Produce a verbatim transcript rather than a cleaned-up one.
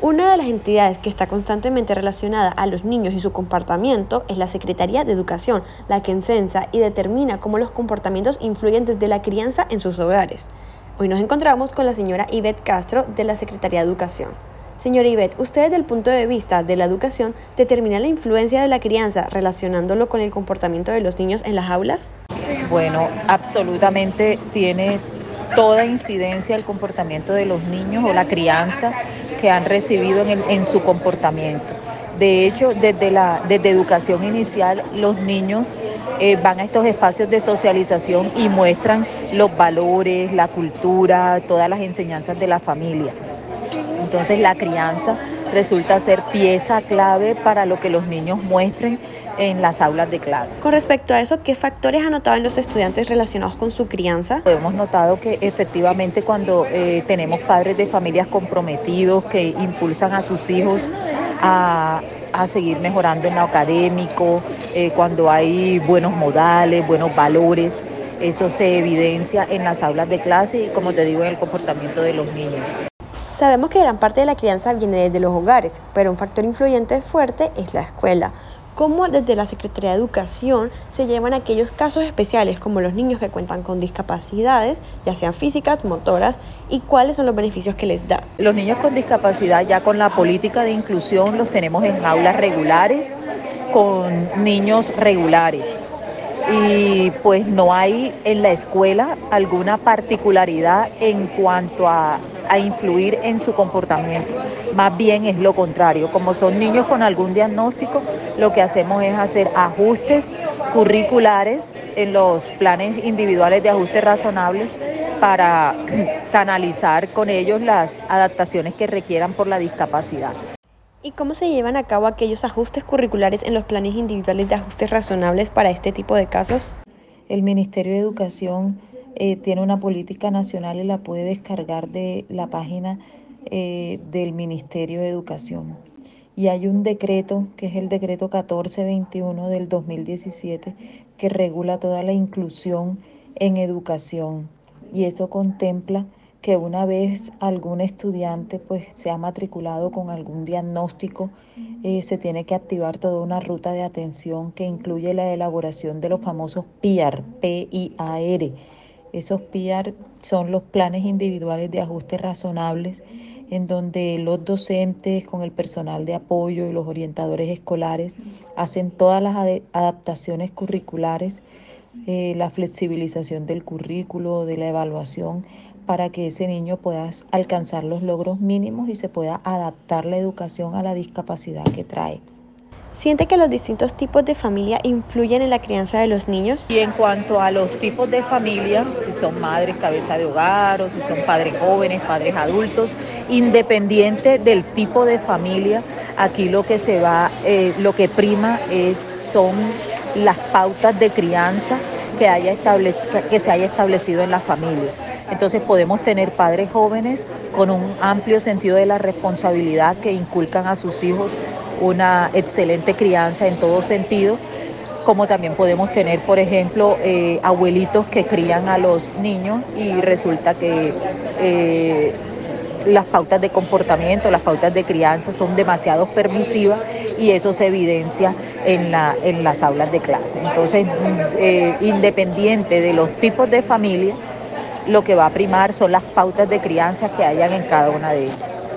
Una de las entidades que está constantemente relacionada a los niños y su comportamiento es la Secretaría de Educación, la que censa y determina cómo los comportamientos influyen desde la crianza en sus hogares. Hoy nos encontramos con la señora Ivette Castro de la Secretaría de Educación. Señora Ivette, usted desde el punto de vista de la educación determina la influencia de la crianza relacionándolo con el comportamiento de los niños en las aulas. Bueno, absolutamente tiene toda incidencia el comportamiento de los niños o la crianza que han recibido en, el, en su comportamiento. De hecho, desde, la, desde educación inicial, los niños eh, van a estos espacios de socialización y muestran los valores, la cultura, todas las enseñanzas de la familia. Entonces la crianza resulta ser pieza clave para lo que los niños muestren en las aulas de clase. Con respecto a eso, ¿qué factores ha notado en los estudiantes relacionados con su crianza? Hemos notado que efectivamente cuando eh, tenemos padres de familias comprometidos que impulsan a sus hijos a, a seguir mejorando en lo académico, eh, cuando hay buenos modales, buenos valores, eso se evidencia en las aulas de clase y, como te digo, en el comportamiento de los niños. Sabemos que gran parte de la crianza viene desde los hogares, pero un factor influyente fuerte es la escuela. ¿Cómo desde la Secretaría de Educación se llevan aquellos casos especiales como los niños que cuentan con discapacidades, ya sean físicas, motoras, y cuáles son los beneficios que les da? Los niños con discapacidad ya con la política de inclusión los tenemos en aulas regulares, con niños regulares. Y pues no hay en la escuela alguna particularidad en cuanto a, a influir en su comportamiento. Más bien es lo contrario. Como son niños con algún diagnóstico, lo que hacemos es hacer ajustes curriculares en los planes individuales de ajustes razonables para canalizar con ellos las adaptaciones que requieran por la discapacidad. ¿Y cómo se llevan a cabo aquellos ajustes curriculares en los planes individuales de ajustes razonables para este tipo de casos? El Ministerio de Educación eh, tiene una política nacional y la puede descargar de la página eh, del Ministerio de Educación. Y hay un decreto, que es el decreto catorce veintiuno del dos mil diecisiete, que regula toda la inclusión en educación. Y eso contempla que una vez algún estudiante pues se ha matriculado con algún diagnóstico, eh, se tiene que activar toda una ruta de atención que incluye la elaboración de los famosos P I A R, P I A R. Esos P I A R son los planes individuales de ajustes razonables, en donde los docentes con el personal de apoyo y los orientadores escolares hacen todas las ad- adaptaciones curriculares, eh, la flexibilización del currículo, de la evaluación, para que ese niño pueda alcanzar los logros mínimos y se pueda adaptar la educación a la discapacidad que trae. ¿Siente que los distintos tipos de familia influyen en la crianza de los niños? Y en cuanto a los tipos de familia, si son madres cabeza de hogar o si son padres jóvenes, padres adultos, independiente del tipo de familia, aquí lo que se va, eh, lo que prima es son las pautas de crianza que haya establec- que se haya establecido en la familia. Entonces podemos tener padres jóvenes con un amplio sentido de la responsabilidad que inculcan a sus hijos una excelente crianza en todo sentido, como también podemos tener, por ejemplo, eh, abuelitos que crían a los niños y resulta que eh, las pautas de comportamiento, las pautas de crianza son demasiado permisivas y eso se evidencia en, la, en las aulas de clase. Entonces, eh, independiente de los tipos de familia, lo que va a primar son las pautas de crianza que hayan en cada una de ellas.